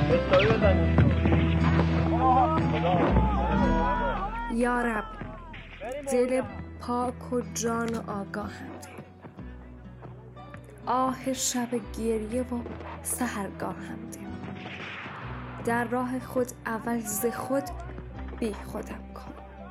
یا رب، دل پاک و جان آگاهم ده. آه شب گریه و سحرگاهم ده. در راه خود اول ز خود بی خودم کن.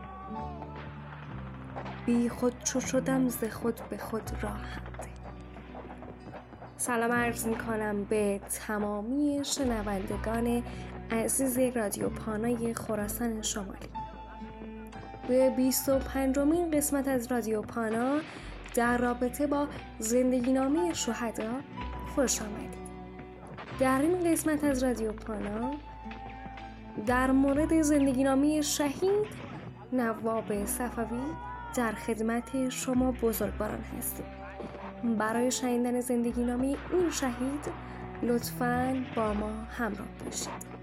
بی خود چو شدم ز خود به خود راهم ده. سلام عرض میکنم به تمامی شنوندگان عزیز رادیو پانای خراسان شمالی. به 25مین قسمت از رادیو پانا در رابطه با زندگی نامه شهدا خوش آمدید. در این قسمت از رادیو پانا در مورد زندگی نامه شهید نواب صفوی در خدمت شما بزرگواران هستیم. برای شنیدن زندگی نامه این شهید لطفاً با ما همراه باشید.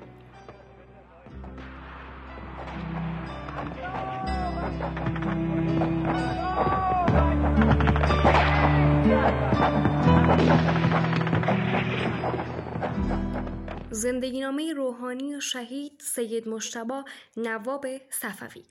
زندگی نامه روحانی شهید سید مجتبی نواب صفوی.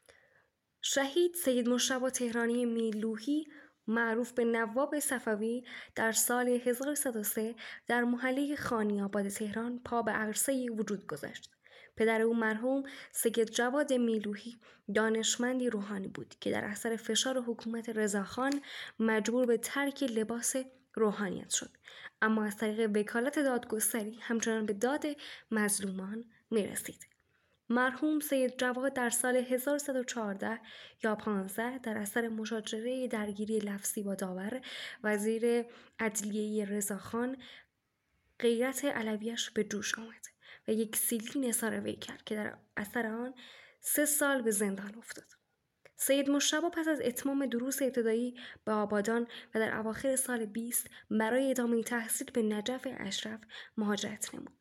شهید سید مجتبی تهرانی میرلوحی معروف به نواب صفوی در سال 1103 در محله خانی‌آباد تهران پا به عرصه وجود گذاشت. پدر او مرحوم سید جواد میرلوحی دانشمندی روحانی بود که در اثر فشار حکومت رضاخان مجبور به ترک لباس روحانیت شد، اما از طریق وکالت دادگستری همچنان به داد مظلومان میرسید. مرحوم سید جواد در سال 1114 یا 15 در اثر مشاجره درگیری لفظی با داور وزیر عدلیه رضاخان غیرت علویش به جوش آمد و یک سیلی نثار وی کرد که در اثر آن 3 سال به زندان افتاد. سید مجتبی پس از اتمام دروس ابتدایی به آبادان و در اواخر سال 20 برای ادامه تحصیل به نجف اشرف مهاجرت نمود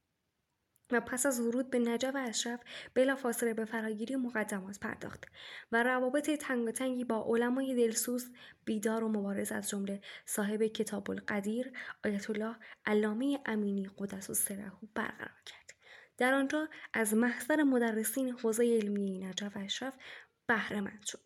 و پس از ورود به نجف اشرف بلافاصله به فراگیری مقدمات پرداخت و روابط تنگاتنگی با علمای دلسوز بیدار و مبارز از جمله صاحب کتاب القدیر آیت الله علامه امینی قدس السره برقرار کرد. در آنجا از محضر مدرسین حوزه علمی نجف اشرف بهره مند شد.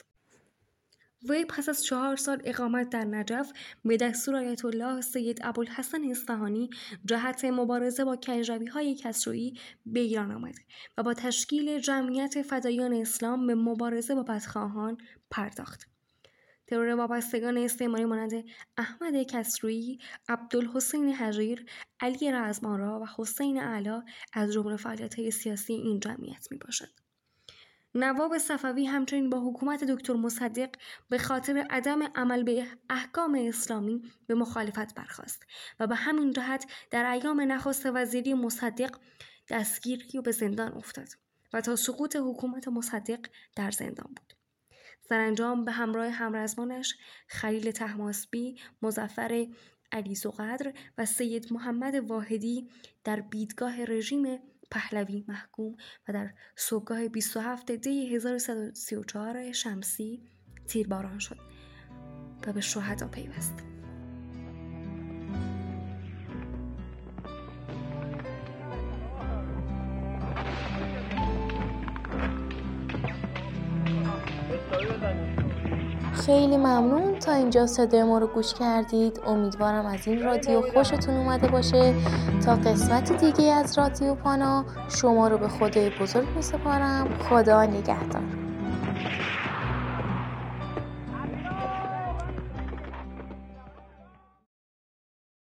وی پس از 4 سال اقامت در نجف به دستور آیت الله سید ابوالحسن اصفهانی جهت مبارزه با کجروی‌های کسرویی به ایران آمد و با تشکیل جمعیت فدایان اسلام به مبارزه با بدخواهان پرداخت. ترور وابستگان استعماری مانند احمد کسرویی، عبدالحسین حجیر، علی رزم‌آرا و حسین اعلی از جمله فعالیت‌های سیاسی این جمعیت میباشد. نواب صفوی همچنین با حکومت دکتر مصدق به خاطر عدم عمل به احکام اسلامی به مخالفت برخاست و به همین جهت در ایام نخست وزیری مصدق دستگیر و به زندان افتاد و تا سقوط حکومت مصدق در زندان بود. سرانجام به همراه همرزمانش خلیل طهماسبی، مظفر علیزوقدر و سید محمد واحدی در بیدگاه رژیم پهلوی محکوم و در صبحگاه 27 دی 1134 شمسی تیرباران شد و به شهدا پیوست. خیلی ممنون تا اینجا صدای ما رو گوش کردید. امیدوارم از این رادیو خوشتون اومده باشه. تا قسمت دیگه از رادیو پانا شما رو به خدای بزرگ میسپارم. خدا نگهدار.